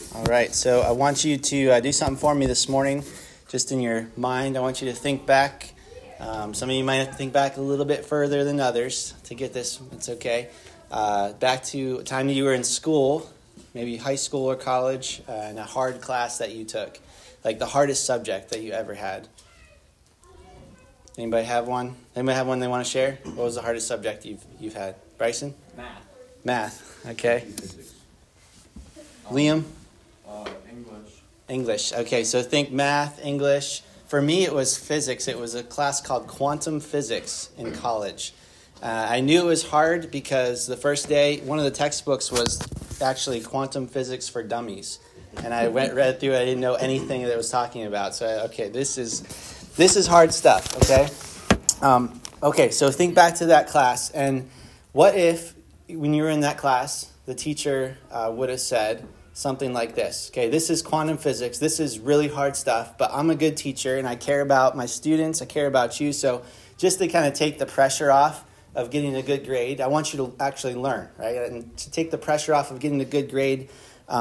All right, so I want you to do something for me this morning, just in your mind. I want you to think back. Some of you might have to think back a little bit further than others to get this. It's okay. Back to a time that you were in school, maybe high school or college, and a hard class that you took, like the hardest subject that you ever had. Anybody have one? Anybody have one they want to share? What was the hardest subject you've had? Bryson? Math. Okay. Liam? English. Okay, so think math, English. For me, it was physics. It was a class called quantum physics in college. I knew it was hard because the first day, one of the textbooks was actually quantum physics for dummies. And I read through it. I didn't know anything that it was talking about. So, this is hard stuff, okay? Okay, so think back to that class. And what if, when you were in that class, the teacher would have said something like this. Okay, this is quantum physics. This is really hard stuff, but I'm a good teacher and I care about my students. I care about you. So just to kind of take the pressure off of getting a good grade, I want you to actually learn, right? And to take the pressure off of getting a good grade,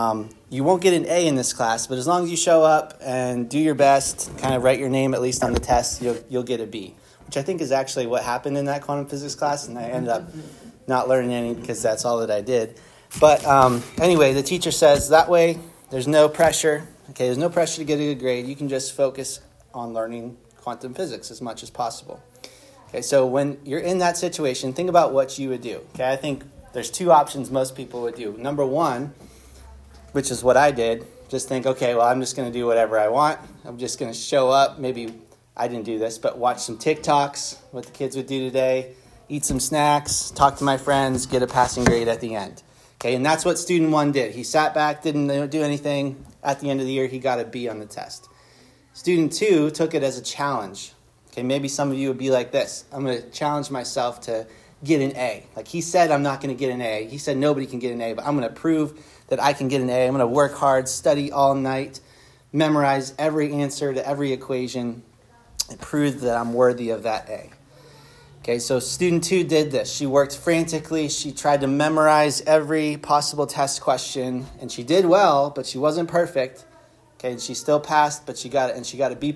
you won't get an A in this class, but as long as you show up and do your best, kind of write your name at least on the test, you'll get a B, which I think is actually what happened in that quantum physics class, and I ended up not learning any because that's all that I did. But anyway, the teacher says that way there's no pressure. Okay, there's no pressure to get a good grade. You can just focus on learning quantum physics as much as possible. Okay, so when you're in that situation, think about what you would do. Okay, I think there's two options most people would do. Number one, which is what I did, just think, okay, well, I'm just going to do whatever I want. I'm just going to show up. Maybe I didn't do this, but watch some TikToks, what the kids would do today, eat some snacks, talk to my friends, get a passing grade at the end. Okay, and that's what student one did. He sat back, didn't do anything. At the end of the year, he got a B on the test. Student two took it as a challenge. Okay, maybe some of you would be like this. I'm going to challenge myself to get an A. Like he said, I'm not going to get an A. He said nobody can get an A, but I'm going to prove that I can get an A. I'm going to work hard, study all night, memorize every answer to every equation, and prove that I'm worthy of that A. Okay, so student two did this. She worked frantically. She tried to memorize every possible test question, and she did well, but she wasn't perfect. Okay, she still passed, but she got a B+.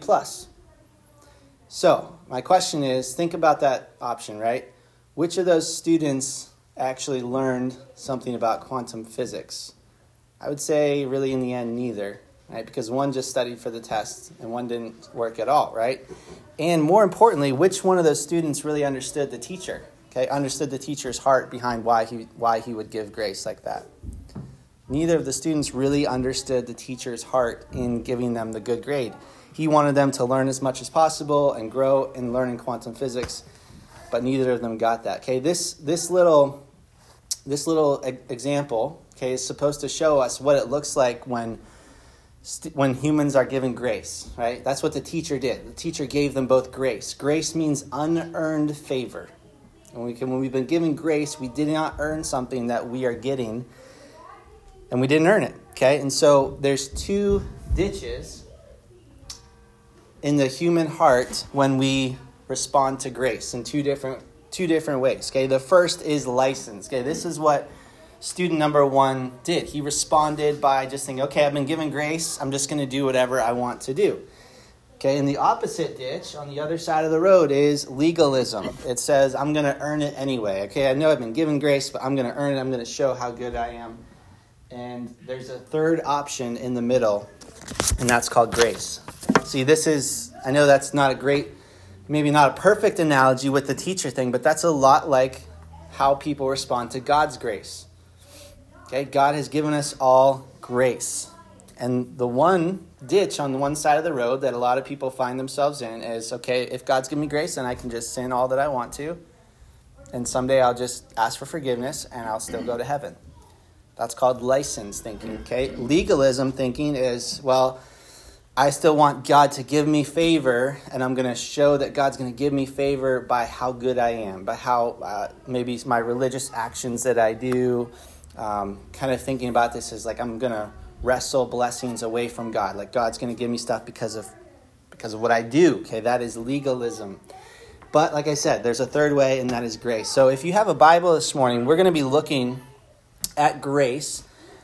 So my question is, think about that option, right? Which of those students actually learned something about quantum physics? I would say really in the end, neither, right? Because one just studied for the test and one didn't work at all, right? And more importantly, which one of those students really understood the teacher? Okay, understood the teacher's heart behind why he would give grace like that. Neither of the students really understood the teacher's heart in giving them the good grade. He wanted them to learn as much as possible and grow in learning quantum physics, but neither of them got that. Okay, this little example, okay, is supposed to show us what it looks like when humans are given grace, right? That's what the teacher did. The teacher gave them both grace. Grace means unearned favor. And when we've been given grace, we did not earn something that we are getting, and we didn't earn it, okay? And so there's two ditches in the human heart when we respond to grace in two different ways, okay? The first is license, okay? This is what student number one did. He responded by just thinking, okay, I've been given grace. I'm just going to do whatever I want to do. Okay, and the opposite ditch on the other side of the road is legalism. It says, I'm going to earn it anyway. Okay, I know I've been given grace, but I'm going to earn it. I'm going to show how good I am. And there's a third option in the middle, and that's called grace. See, I know that's not a great, maybe not a perfect analogy with the teacher thing, but that's a lot like how people respond to God's grace. Okay, God has given us all grace. And the one ditch on the one side of the road that a lot of people find themselves in is, okay, if God's given me grace, then I can just sin all that I want to. And someday I'll just ask for forgiveness and I'll still go to heaven. That's called license thinking, okay? Legalism thinking is, well, I still want God to give me favor, and I'm going to show that God's going to give me favor by how good I am, by how maybe my religious actions that I do. Kind of thinking about this as like I'm going to wrestle blessings away from God. Like God's going to give me stuff because of what I do. Okay, that is legalism. But like I said, there's a third way, and that is grace. So if you have a Bible this morning, we're going to be looking at grace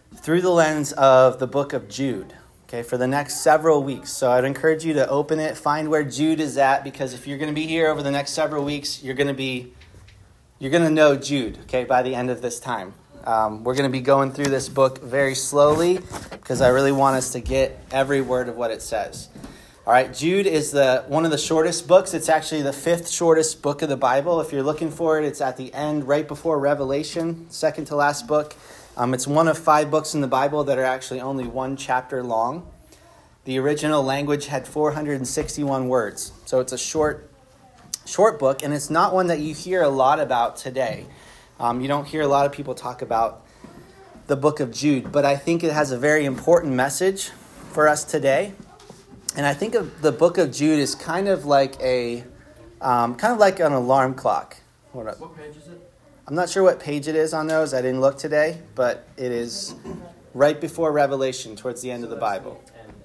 through the lens of the book of Jude, okay, for the next several weeks. So I'd encourage you to open it, find where Jude is at, because if you're going to be here over the next several weeks, you're going to know Jude, okay, by the end of this time. We're going to be going through this book very slowly because I really want us to get every word of what it says. All right, Jude is one of the shortest books. It's actually the 5th shortest book of the Bible. If you're looking for it, it's at the end, right before Revelation, second to last book. It's one of 5 books in the Bible that are actually only 1 chapter long. The original language had 461 words, so it's a short book, and it's not one that you hear a lot about today. You don't hear a lot of people talk about the book of Jude, but I think it has a very important message for us today. And I think of the book of Jude as kind of like an alarm clock. What page is it? I'm not sure what page it is on those. I didn't look today, but it is right before Revelation, towards the end of the Bible.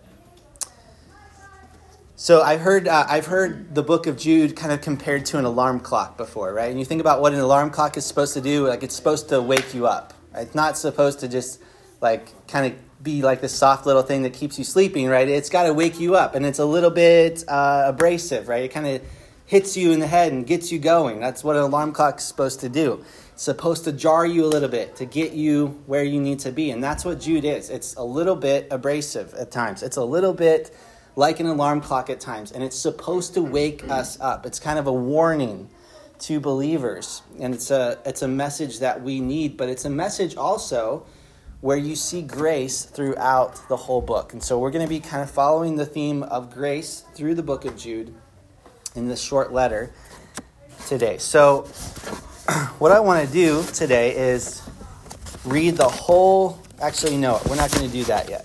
So I've heard the book of Jude kind of compared to an alarm clock before, right? And you think about what an alarm clock is supposed to do, like it's supposed to wake you up. Right? It's not supposed to just like kind of be like this soft little thing that keeps you sleeping, right? It's got to wake you up, and it's a little bit abrasive, right? It kind of hits you in the head and gets you going. That's what an alarm clock is supposed to do. It's supposed to jar you a little bit to get you where you need to be, and that's what Jude is. It's a little bit abrasive at times. It's a little bit like an alarm clock at times, and it's supposed to wake us up. It's kind of a warning to believers, and it's a message that we need, but it's a message also where you see grace throughout the whole book. And so we're going to be kind of following the theme of grace through the book of Jude in this short letter today. So what I want to do today is read the whole, actually no, we're not going to do that yet.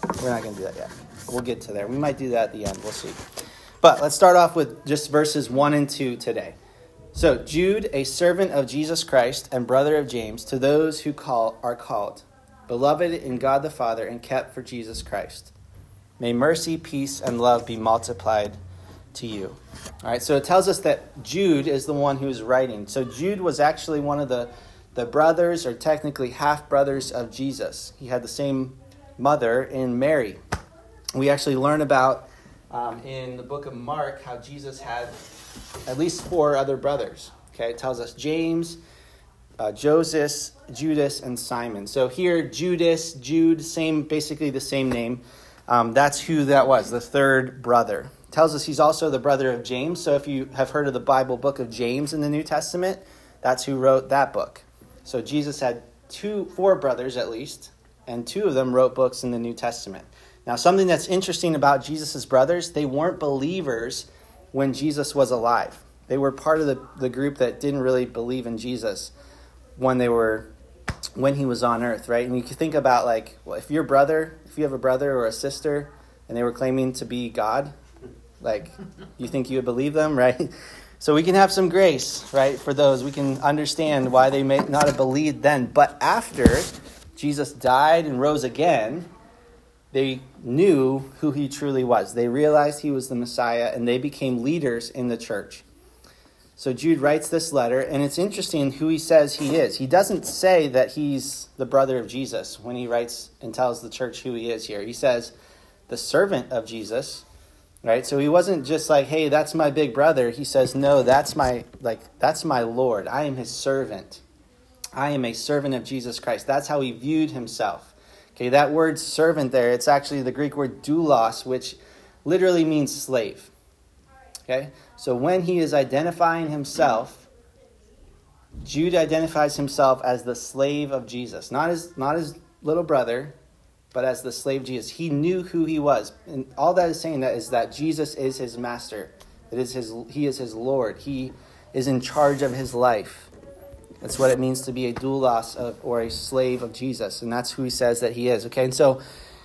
We'll get to there. We might do that at the end. We'll see. But let's start off with just verses 1 and 2 today. So, Jude, a servant of Jesus Christ and brother of James, to those who are called, beloved in God the Father and kept for Jesus Christ. May mercy, peace, and love be multiplied to you. All right, so it tells us that Jude is the one who's writing. So Jude was actually one of the brothers, or technically half-brothers of Jesus. He had the same mother in Mary. We actually learn about in the book of Mark how Jesus had at least 4 other brothers. Okay, it tells us James, Joseph, Judas, and Simon. So here, Jude, basically the same name. That's who that was, the 3rd brother. It tells us he's also the brother of James. So if you have heard of the Bible book of James in the New Testament, that's who wrote that book. So Jesus had 4 brothers at least, and 2 of them wrote books in the New Testament. Now, something that's interesting about Jesus' brothers, they weren't believers when Jesus was alive. They were part of the group that didn't really believe in Jesus when he was on earth, right? And you can think about, like, well, if you have a brother or a sister and they were claiming to be God, like, you think you would believe them, right? So we can have some grace, right, for those. We can understand why they may not have believed then. But after Jesus died and rose again, they knew who he truly was. They realized he was the Messiah, and they became leaders in the church. So Jude writes this letter, and it's interesting who he says he is. He doesn't say that he's the brother of Jesus when he writes and tells the church who he is here. He says the servant of Jesus, right? So he wasn't just like, hey, that's my big brother. He says, no, that's my Lord. I am his servant. I am a servant of Jesus Christ. That's how he viewed himself. Okay, that word servant there, it's actually the Greek word doulos, which literally means slave. Okay, so when he is identifying himself, Jude identifies himself as the slave of Jesus. Not his little brother, but as the slave of Jesus. He knew who he was. And all that is saying that is that Jesus is his master. He is his Lord. He is in charge of his life. That's what it means to be a doulos or a slave of Jesus. And that's who he says that he is. Okay, and so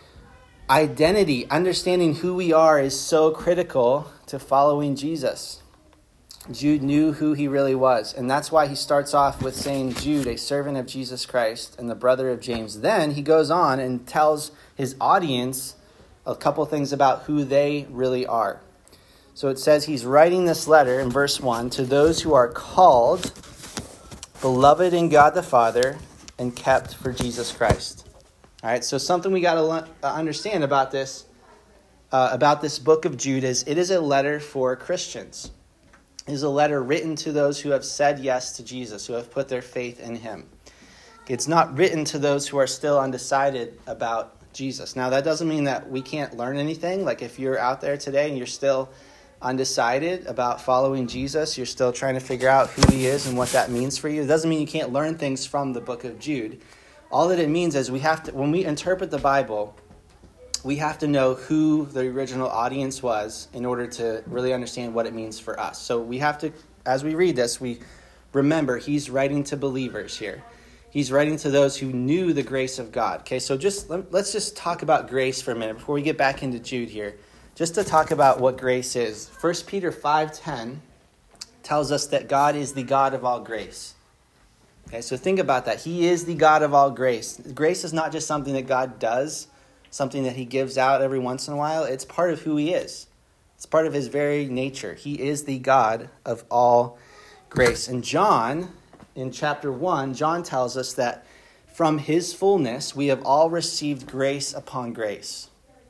identity, understanding who we are, is so critical to following Jesus. Jude knew who he really was. And that's why he starts off with saying, Jude, a servant of Jesus Christ and the brother of James. Then he goes on and tells his audience a couple things about who they really are. So it says he's writing this letter in verse 1 to those who are called, beloved in God the Father, and kept for Jesus Christ. All right, so something we got to understand about this book of Jude is it is a letter for Christians. It is a letter written to those who have said yes to Jesus, who have put their faith in him. It's not written to those who are still undecided about Jesus. Now, that doesn't mean that we can't learn anything. Like if you're out there today and you're still undecided about following Jesus, you're still trying to figure out who he is and what that means for you, it doesn't mean you can't learn things from the book of Jude. All that it means is when we interpret the Bible, we have to know who the original audience was in order to really understand what it means for us. So we have to, as we read this, we remember he's writing to believers here. He's writing to those who knew the grace of God. Okay, so let's just talk about grace for a minute before we get back into Jude here. Just to talk about what grace is. 1 Peter 5:10 tells us that God is the God of all grace. Okay, so think about that. He is the God of all grace. Grace is not just something that God does, something that he gives out every once in a while. It's part of who he is. It's part of his very nature. He is the God of all grace. And John, in chapter 1, John tells us that from his fullness, we have all received grace upon grace.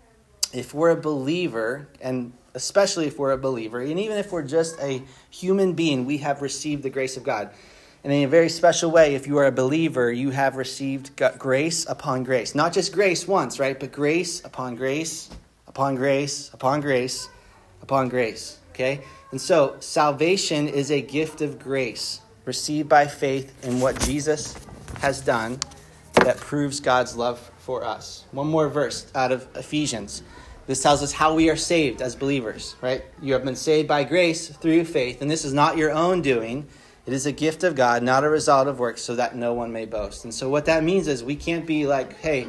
If we're a believer, and especially if we're a believer, and even if we're just a human being, we have received the grace of God. And in a very special way, if you are a believer, you have received grace upon grace. Not just grace once, right? But grace upon grace, upon grace, upon grace, upon grace. Okay? And so salvation is a gift of grace received by faith in what Jesus has done that proves God's love for us. One more verse out of Ephesians. This tells us how we are saved as believers, right? You have been saved by grace through faith, and this is not your own doing. It is a gift of God, not a result of works, so that no one may boast. And so what that means is we can't be like, hey,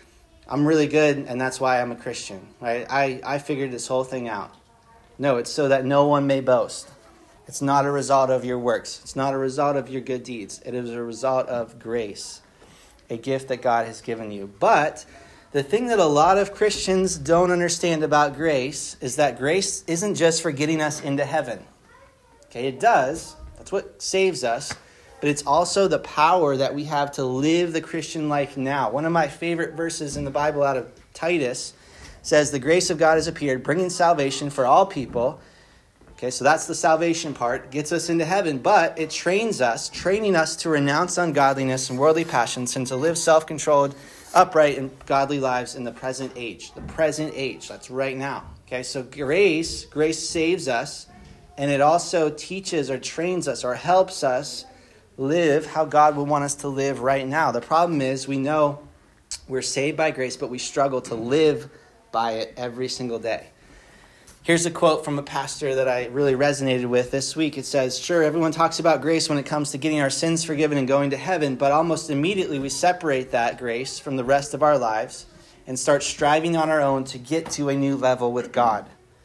I'm really good, and that's why I'm a Christian, right? I figured this whole thing out. No, it's so that no one may boast. It's not a result of your works. It's not a result of your good deeds. It is a result of grace, a gift that God has given you. But the thing that a lot of Christians don't understand about grace is that grace isn't just for getting us into heaven. Okay, it does. That's what saves us. But it's also the power that we have to live the Christian life now. One of my favorite verses in the Bible out of Titus says, the grace of God has appeared, bringing salvation for all people. Okay, so that's the salvation part. Gets us into heaven. But it training us to renounce ungodliness and worldly passions and to live self-controlled, upright, and godly lives in the present age. The present age, that's right now. Okay, so grace saves us, and it also teaches or trains us or helps us live how God would want us to live right now. The problem is we know we're saved by grace, but we struggle to live by it every single day. Here's a quote from a pastor that I really resonated with this week. It says, sure, everyone talks about grace when it comes to getting our sins forgiven and going to heaven, but almost immediately we separate that grace from the rest of our lives and start striving on our own to get to a new level with God.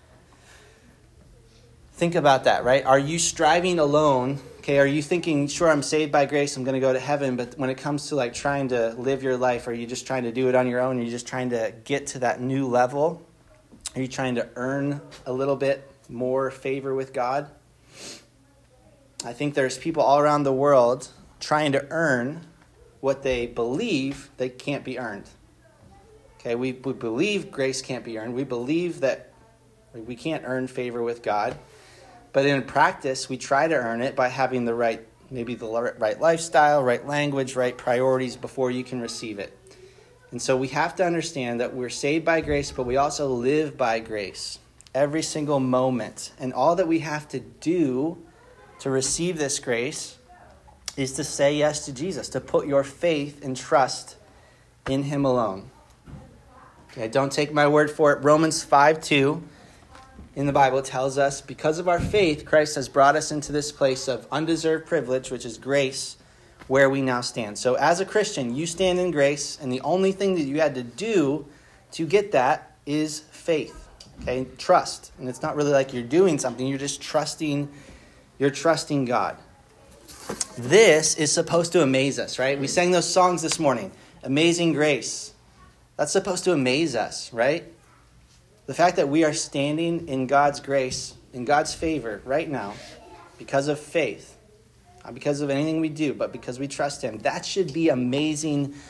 Think about that, right? Are you striving alone? Okay, are you thinking, sure, I'm saved by grace, I'm going to go to heaven, but when it comes to like trying to live your life, are you just trying to do it on your own? Are you just trying to get to that new level? Are you trying to earn a little bit more favor with God? I think there's people all around the world trying to earn what they believe they can't be earned. Okay, we believe grace can't be earned. We believe that we can't earn favor with God. But in practice, we try to earn it by having the right lifestyle, right language, right priorities before you can receive it. And so we have to understand that we're saved by grace, but we also live by grace every single moment. And all that we have to do to receive this grace is to say yes to Jesus, to put your faith and trust in him alone. Okay, don't take my word for it. Romans 5:2 in the Bible tells us, because of our faith, Christ has brought us into this place of undeserved privilege, which is grace, where we now stand. So as a Christian, you stand in grace, and the only thing that you had to do to get that is faith. Okay, trust. And it's not really like you're doing something, you're just trusting God. This is supposed to amaze us, right? We sang those songs this morning. Amazing grace. That's supposed to amaze us, right? The fact that we are standing in God's grace, in God's favor right now, because of faith, not because of anything we do, but because we trust him, that should be amazing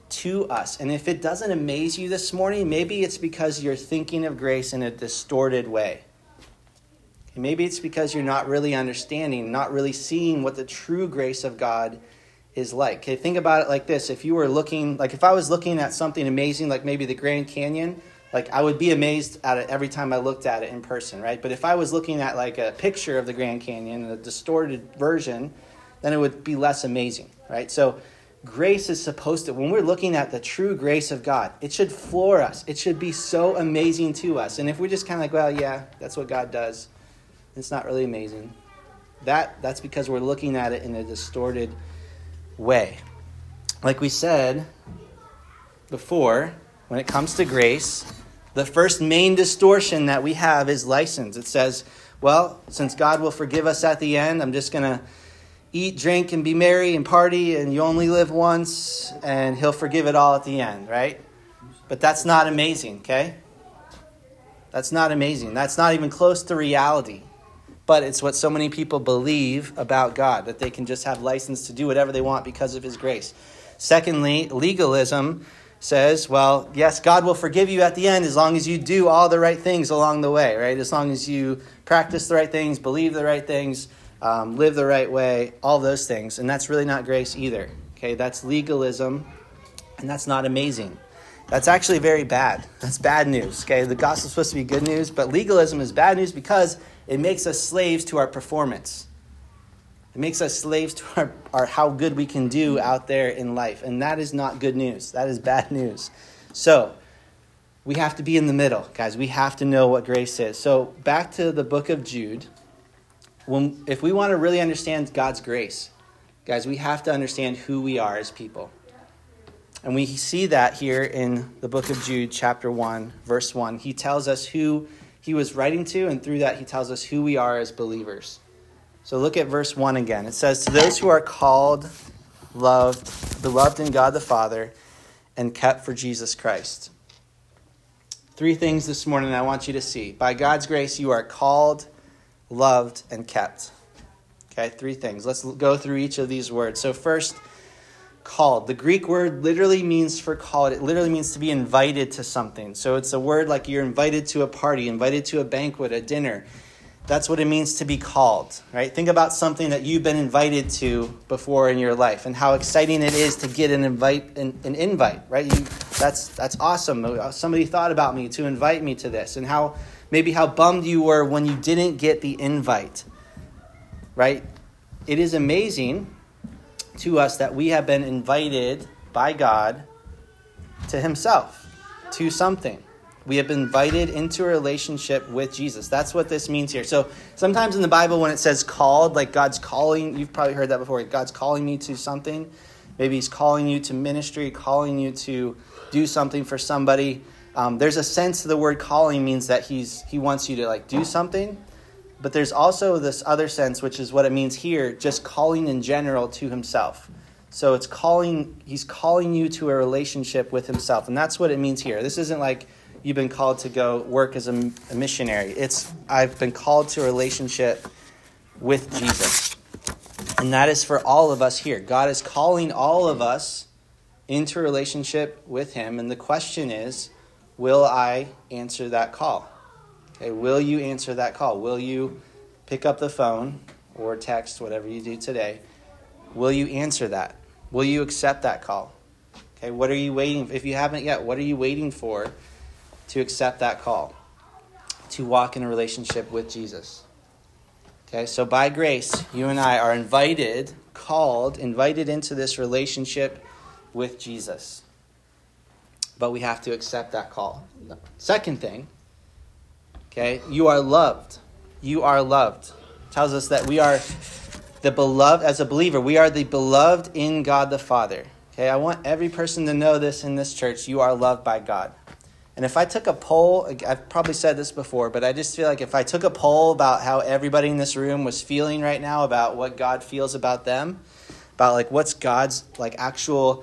to us. And if it doesn't amaze you this morning, maybe it's because you're thinking of grace in a distorted way. Maybe it's because you're not really understanding, not really seeing what the true grace of God is like. Okay, think about it like this. If I was looking at something amazing, like maybe the Grand Canyon, like I would be amazed at it every time I looked at it in person, right? But if I was looking at like a picture of the Grand Canyon, a distorted version, then it would be less amazing, right? So grace is supposed to, when we're looking at the true grace of God, it should floor us. It should be so amazing to us. And if we're just kind of like, well, yeah, that's what God does, it's not really amazing. That's because we're looking at it in a distorted way. Like we said before, when it comes to grace, the first main distortion that we have is license. It says, well, since God will forgive us at the end, I'm just going to eat, drink, and be merry and party, and you only live once, and he'll forgive it all at the end, right? But that's not amazing, okay? That's not amazing. That's not even close to reality. But it's what so many people believe about God, that they can just have license to do whatever they want because of his grace. Secondly, legalism says, well, yes, God will forgive you at the end as long as you do all the right things along the way, right? As long as you practice the right things, believe the right things, live the right way, all those things. And that's really not grace either. Okay, that's legalism, and that's not amazing. That's actually very bad. That's bad news. Okay, the gospel's supposed to be good news, but legalism is bad news because it makes us slaves to our performance. It makes us slaves to our how good we can do out there in life. And that is not good news. That is bad news. So we have to be in the middle, guys. We have to know what grace is. So back to the book of Jude. If we want to really understand God's grace, guys, we have to understand who we are as people. And we see that here in the book of Jude, chapter 1, verse 1. He tells us who he was writing to, and through that he tells us who we are as believers. So look at verse 1 again. It says, to those who are called, loved, beloved in God the Father, and kept for Jesus Christ. 3 things this morning I want you to see. By God's grace, you are called, loved, and kept. Okay, 3 things. Let's go through each of these words. So first, called. The Greek word literally means for called. It literally means to be invited to something. So it's a word like you're invited to a party, invited to a banquet, a dinner. That's what it means to be called, right? Think about something that you've been invited to before in your life and how exciting it is to get an invite, right? That's awesome. Somebody thought about me to invite me to this, and how bummed you were when you didn't get the invite, right? It is amazing to us that we have been invited by God to himself, to something. We have been invited into a relationship with Jesus. That's what this means here. So sometimes in the Bible when it says called, like God's calling, you've probably heard that before. God's calling me to something. Maybe he's calling you to ministry, calling you to do something for somebody. There's a sense the word calling means that he wants you to like do something. But there's also this other sense, which is what it means here, just calling in general to himself. So he's calling you to a relationship with himself. And that's what it means here. This isn't like you've been called to go work as a missionary. I've been called to a relationship with Jesus. And that is for all of us here. God is calling all of us into a relationship with him. And the question is, will I answer that call? Okay, will you answer that call? Will you pick up the phone or text, whatever you do today? Will you answer that? Will you accept that call? Okay, what are you waiting for? If you haven't yet, what are you waiting for to accept that call? To walk in a relationship with Jesus. Okay, so by grace, you and I are invited into this relationship with Jesus. But we have to accept that call. Second thing, okay, you are loved. You are loved. It tells us that we are the beloved, as a believer, we are the beloved in God the Father. Okay, I want every person to know this in this church. You are loved by God. And if I took a poll, I've probably said this before, but I just feel like if I took a poll about how everybody in this room was feeling right now about what God feels about them, about like what's God's like actual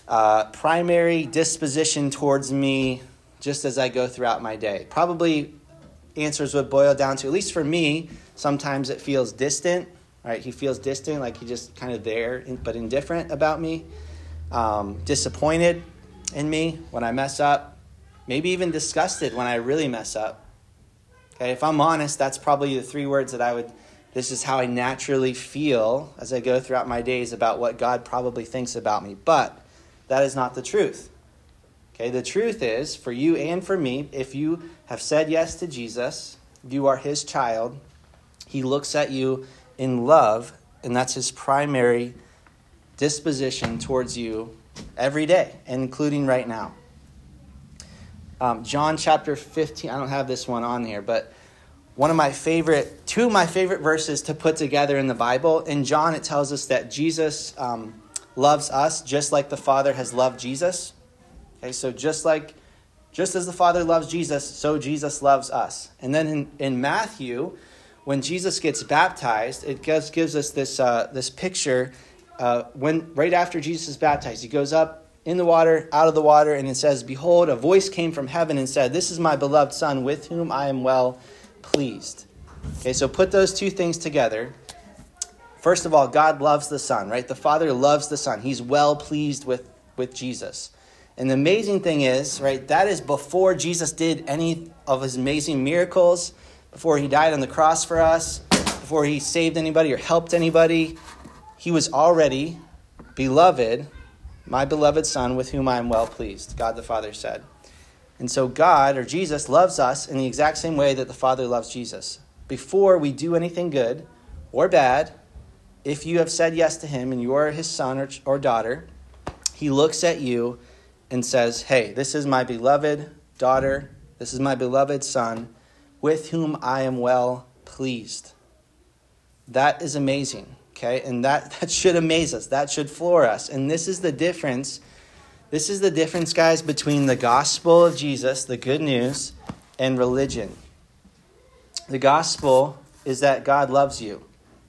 primary disposition towards me just as I go throughout my day, probably answers would boil down to, at least for me, sometimes it feels distant, right? He feels distant, like he just kind of there, but indifferent about me. Disappointed, in me when I mess up, maybe even disgusted when I really mess up. Okay, if I'm honest, that's probably the 3 words that this is how I naturally feel as I go throughout my days about what God probably thinks about me. But that is not the truth. Okay, the truth is, for you and for me, if you have said yes to Jesus, you are his child, he looks at you in love, and that's his primary disposition towards you every day, including right now. John chapter 15, I don't have this one on here, but two of my favorite verses to put together in the Bible. In John, it tells us that Jesus loves us just like the Father has loved Jesus. Okay, so just as the Father loves Jesus, so Jesus loves us. And then in Matthew, when Jesus gets baptized, it gives us this picture. Right after Jesus is baptized, he goes up in the water, out of the water, and it says, "Behold, a voice came from heaven and said, 'This is my beloved Son, with whom I am well pleased.'" Okay, so put those 2 things together. First of all, God loves the Son, right? The Father loves the Son. He's well pleased with Jesus. And the amazing thing is, right, that is before Jesus did any of his amazing miracles, before he died on the cross for us, before he saved anybody or helped anybody. He was already beloved, my beloved Son, with whom I am well pleased, God the Father said. And so God, or Jesus, loves us in the exact same way that the Father loves Jesus. Before we do anything good or bad, if you have said yes to him and you are his son or daughter, he looks at you and says, "Hey, this is my beloved daughter, this is my beloved son, with whom I am well pleased." That is amazing, okay? And that should amaze us. That should floor us. And this is the difference. This is the difference, guys, between the gospel of Jesus, the good news, and religion. The gospel is that God loves you.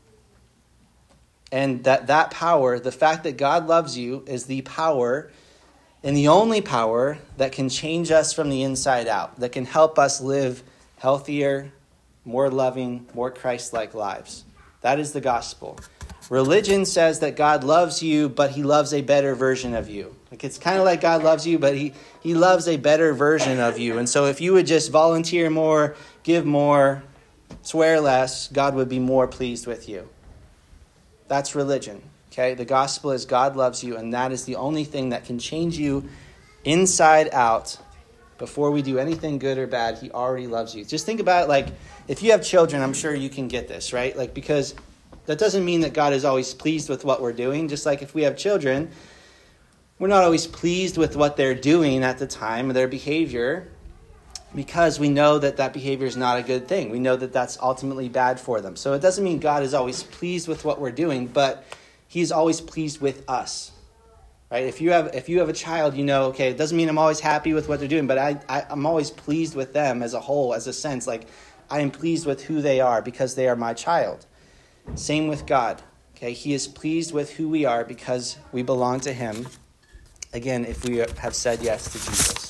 And that power, the fact that God loves you, is the power and the only power that can change us from the inside out, that can help us live healthier, more loving, more Christ-like lives. That is the gospel. Religion says that God loves you, but he loves a better version of you. Like, it's kind of like God loves you, but he loves a better version of you. And so if you would just volunteer more, give more, swear less, God would be more pleased with you. That's religion. Okay, the gospel is God loves you, and that is the only thing that can change you inside out. Before we do anything good or bad, he already loves you. Just think about it, like, if you have children, I'm sure you can get this, right? Like, because that doesn't mean that God is always pleased with what we're doing. Just like if we have children, we're not always pleased with what they're doing at the time, their behavior, because we know that behavior is not a good thing. We know that that's ultimately bad for them. So it doesn't mean God is always pleased with what we're doing, but he's always pleased with us, right? If you have a child, you know, okay, it doesn't mean I'm always happy with what they're doing, but I'm always pleased with them as a whole, as a sense. Like, I am pleased with who they are because they are my child. Same with God, okay? He is pleased with who we are because we belong to him. Again, if we have said yes to Jesus.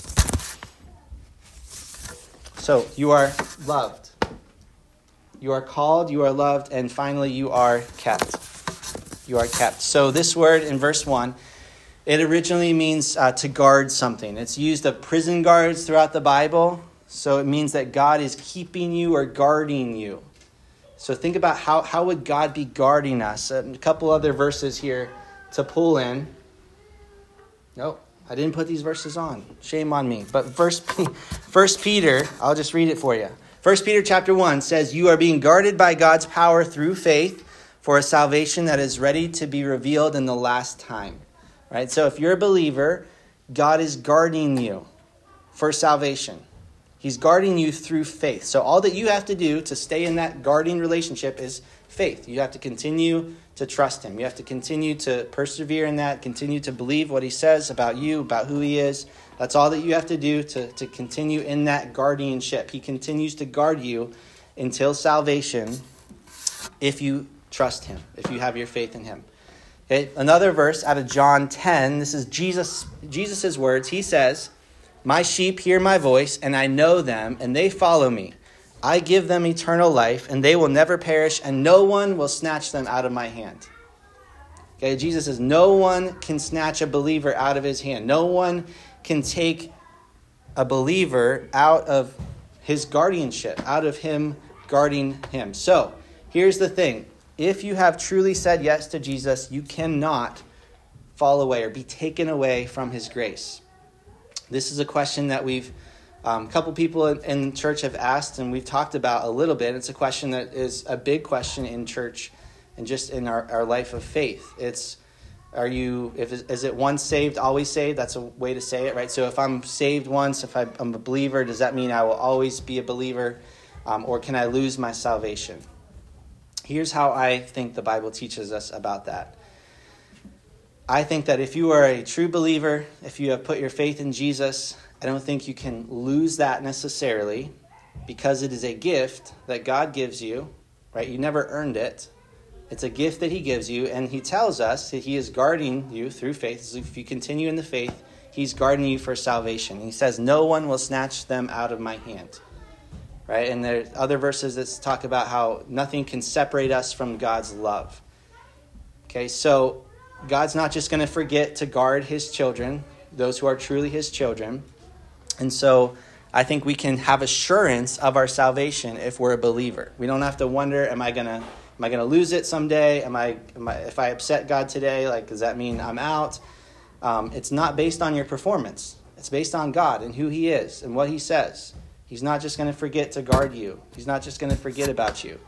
So, you are loved. You are called, you are loved, and finally, you are kept. You are kept. So this word in verse 1, it originally means to guard something. It's used of prison guards throughout the Bible. So it means that God is keeping you or guarding you. So think about how would God be guarding us? A couple other verses here to pull in. Nope, I didn't put these verses on. Shame on me. But First Peter, I'll just read it for you. 1 Peter chapter 1 says, "You are being guarded by God's power through faith for a salvation that is ready to be revealed in the last time." Right? So if you're a believer, God is guarding you for salvation. He's guarding you through faith. So all that you have to do to stay in that guarding relationship is faith. You have to continue to trust him. You have to continue to persevere in that, continue to believe what he says about you, about who he is. That's all that you have to do to continue in that guardianship. He continues to guard you until salvation if you trust him, if you have your faith in him. Okay, another verse out of John 10. This is Jesus' words. He says, "My sheep hear my voice, and I know them, and they follow me. I give them eternal life, and they will never perish, and no one will snatch them out of my hand." Okay, Jesus says no one can snatch a believer out of his hand. No one can take a believer out of his guardianship, out of him guarding him. So here's the thing. If you have truly said yes to Jesus, you cannot fall away or be taken away from his grace. This is a question that a couple people in church have asked, and we've talked about a little bit. It's a question that is a big question in church and just in our life of faith. Is it once saved, always saved? That's a way to say it, right? So if I'm saved once, if I'm a believer, does that mean I will always be a believer? Or can I lose my salvation? Here's how I think the Bible teaches us about that. I think that if you are a true believer, if you have put your faith in Jesus, I don't think you can lose that necessarily, because it is a gift that God gives you, right? You never earned it. It's a gift that he gives you, and he tells us that he is guarding you through faith. So if you continue in the faith, he's guarding you for salvation. He says, no one will snatch them out of my hand, right? And there are other verses that talk about how nothing can separate us from God's love. Okay, so God's not just going to forget to guard his children, those who are truly his children. And so I think we can have assurance of our salvation if we're a believer. We don't have to wonder, am I going to lose it someday? If I upset God today, does that mean I'm out? It's not based on your performance. It's based on God and who he is and what he says. He's not just going to forget to guard you. He's not just going to forget about you.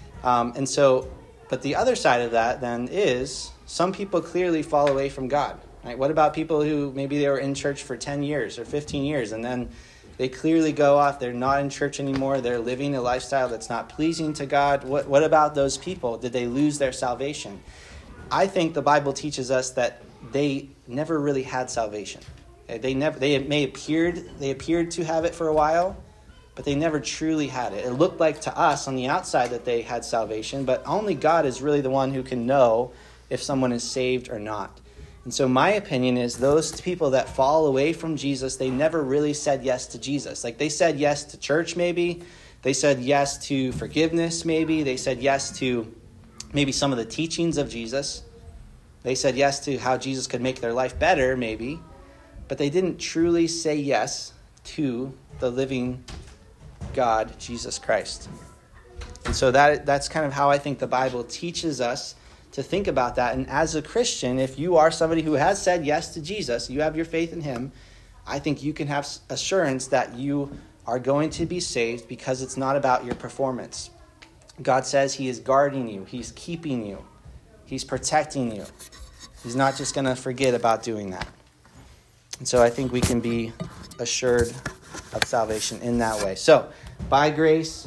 But the other side of that then is some people clearly fall away from God. Right? What about people who maybe they were in church for 10 years or 15 years and then they clearly go off, they're not in church anymore, they're living a lifestyle that's not pleasing to God? What about those people? Did they lose their salvation? I think the Bible teaches us that they never really had salvation. They appeared to have it for a while, but they never truly had it. It looked like to us on the outside that they had salvation, but only God is really the one who can know if someone is saved or not. And so my opinion is those people that fall away from Jesus, they never really said yes to Jesus. They said yes to church maybe. They said yes to forgiveness maybe. They said yes to maybe some of the teachings of Jesus. They said yes to how Jesus could make their life better maybe. But they didn't truly say yes to the living God, Jesus Christ. And so that's kind of how I think the Bible teaches us to think about that. And as a Christian, if you are somebody who has said yes to Jesus, you have your faith in him, I think you can have assurance that you are going to be saved because it's not about your performance. God says he is guarding you. He's keeping you. He's protecting you. He's not just going to forget about doing that. And so I think we can be assured of salvation in that way. So, by grace,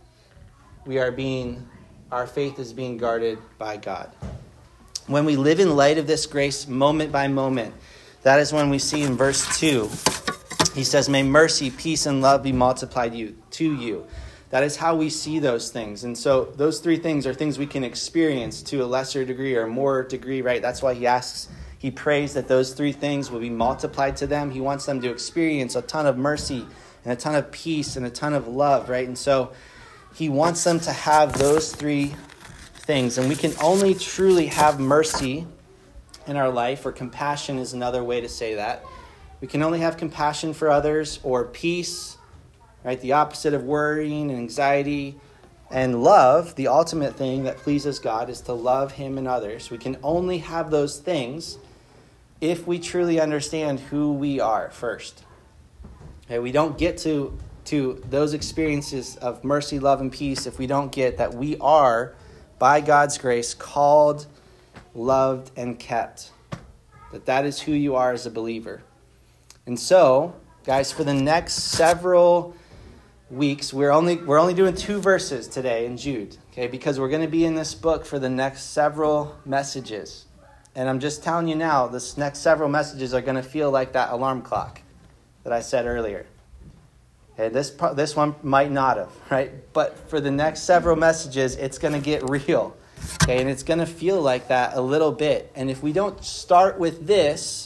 our faith is being guarded by God. When we live in light of this grace moment by moment, that is when we see in verse 2, he says, may mercy, peace, and love be multiplied to you. That is how we see those things. And so those three things are things we can experience to a lesser degree or more degree, right? That's why he prays that those three things will be multiplied to them. He wants them to experience a ton of mercy and a ton of peace and a ton of love, right? And so he wants them to have those three things. And we can only truly have mercy in our life, or compassion is another way to say that. We can only have compassion for others, or peace, right? The opposite of worrying and anxiety. And love, the ultimate thing that pleases God, is to love him and others. We can only have those things if we truly understand who we are first. Okay, we don't get to those experiences of mercy, love, and peace if we don't get that we are, by God's grace, called, loved, and kept. That is who you are as a believer. And so, guys, for the next several weeks, we're only doing 2 verses today in Jude, okay? Because we're going to be in this book for the next several messages. And I'm just telling you now, this next several messages are going to feel like that alarm clock that I said earlier. Okay, this one might not have, right? But for the next several messages, it's going to get real. Okay, and it's going to feel like that a little bit. And if we don't start with this,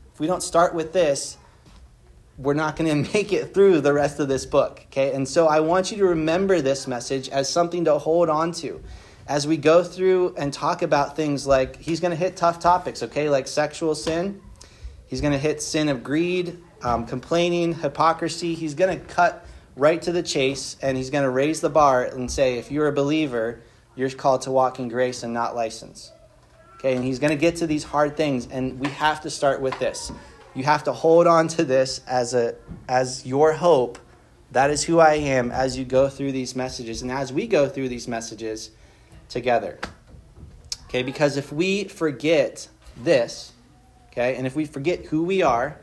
we're not going to make it through the rest of this book. Okay, and so I want you to remember this message as something to hold on to as we go through and talk about things like, he's going to hit tough topics, okay, like sexual sin. He's going to hit sin of greed, complaining, hypocrisy. He's going to cut right to the chase, and he's going to raise the bar and say, if you're a believer, you're called to walk in grace and not license. Okay, and he's going to get to these hard things, and we have to start with this. You have to hold on to this as your hope. That is who I am as you go through these messages, and as we go through these messages together. Okay, because if we forget this, okay, and if we forget who we are,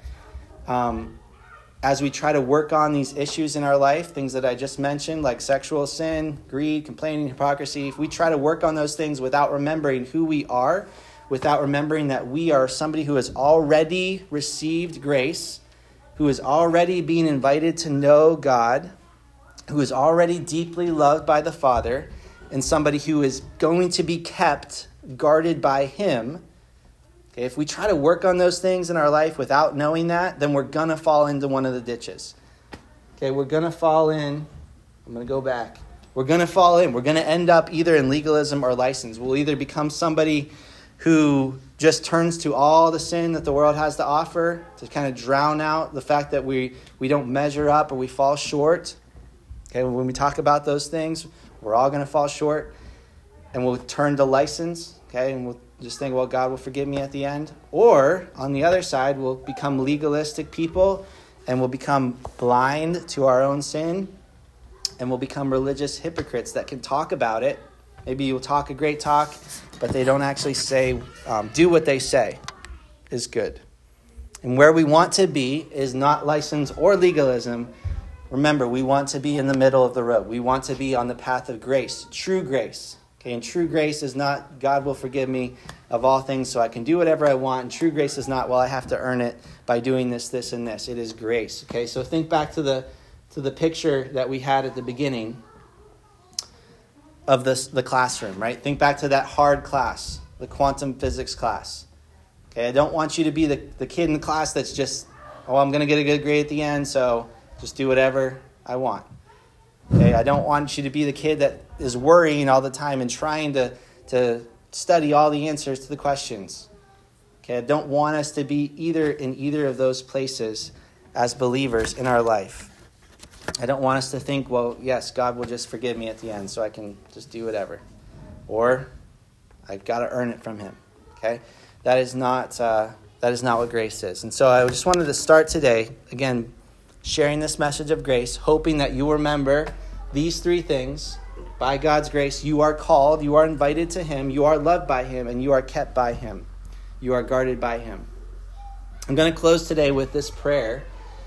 as we try to work on these issues in our life, things that I just mentioned, like sexual sin, greed, complaining, hypocrisy, if we try to work on those things without remembering who we are, without remembering that we are somebody who has already received grace, who is already being invited to know God, who is already deeply loved by the Father, and somebody who is going to be kept, guarded by Him. Okay, if we try to work on those things in our life without knowing that, then we're going to fall into one of the ditches. Okay, we're going to fall in. I'm going to go back. We're going to fall in. We're going to end up either in legalism or license. We'll either become somebody who just turns to all the sin that the world has to offer to kind of drown out the fact that we don't measure up or we fall short. Okay, when we talk about those things, we're all going to fall short. And we'll turn to license. Okay, and we'll just think, well, God will forgive me at the end. Or, on the other side, we'll become legalistic people and we'll become blind to our own sin and we'll become religious hypocrites that can talk about it. Maybe you'll talk a great talk, but they don't actually say, do what they say is good. And where we want to be is not license or legalism. Remember, we want to be in the middle of the road. We want to be on the path of grace, true grace. Okay, and true grace is not, God will forgive me of all things so I can do whatever I want. And true grace is not, well, I have to earn it by doing this, this, and this. It is grace. Okay, so think back to the picture that we had at the beginning of the classroom, right? Think back to that hard class, the quantum physics class. Okay, I don't want you to be the kid in the class that's just, I'm going to get a good grade at the end, so just do whatever I want. Okay, I don't want you to be the kid that is worrying all the time and trying to study all the answers to the questions. Okay, I don't want us to be in either of those places as believers in our life. I don't want us to think, well, yes, God will just forgive me at the end so I can just do whatever. Or I've got to earn it from Him. Okay, that is not what grace is. And so I just wanted to start today, again, sharing this message of grace, hoping that you remember these three things. By God's grace, you are called, you are invited to Him, you are loved by Him, and you are kept by Him. You are guarded by Him. I'm going to close today with this prayer.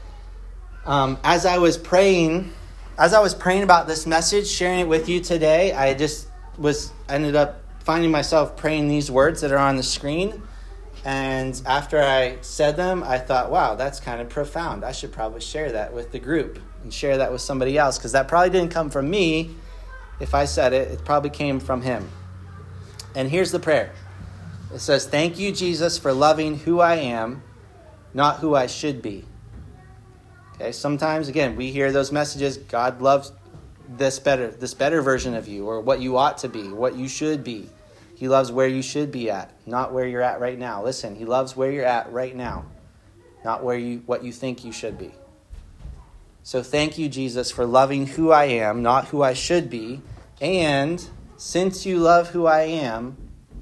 As I was praying about this message, sharing it with you today, I ended up finding myself praying these words that are on the screen. And after I said them, I thought, wow, that's kind of profound. I should probably share that with the group and share that with somebody else, because that probably didn't come from me. If I said it, it probably came from Him. And here's the prayer. It says, thank you, Jesus, for loving who I am, not who I should be. Okay, sometimes, again, we hear those messages, God loves this better version of you, or what you ought to be, what you should be. He loves where you should be at, not where you're at right now. Listen, He loves where you're at right now, not what you think you should be. So thank you, Jesus, for loving who I am, not who I should be. And since you love who I am,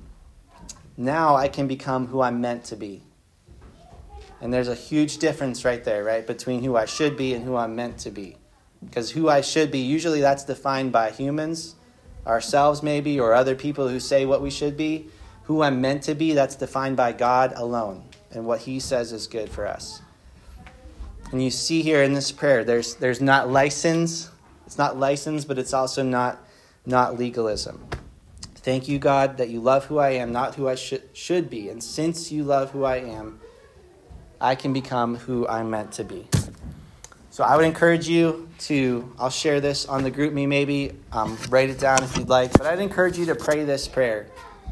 now I can become who I'm meant to be. And there's a huge difference right there, right, between who I should be and who I'm meant to be. Because who I should be, usually that's defined by humans, ourselves maybe, or other people who say what we should be. Who I'm meant to be, that's defined by God alone and what He says is good for us. And you see here in this prayer, there's not license. It's not license, but it's also not legalism. Thank you, God, that you love who I am, not who I should be. And since you love who I am, I can become who I'm meant to be. So I would encourage you I'll share this on the group me maybe, write it down if you'd like, but I'd encourage you to pray this prayer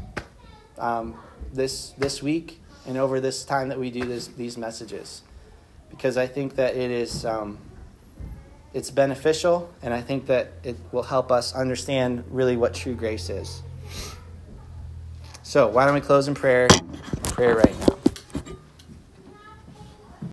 this week and over this time that we do these messages. Because I think that it is, it's beneficial, and I think that it will help us understand really what true grace is. So why don't we close in prayer right now.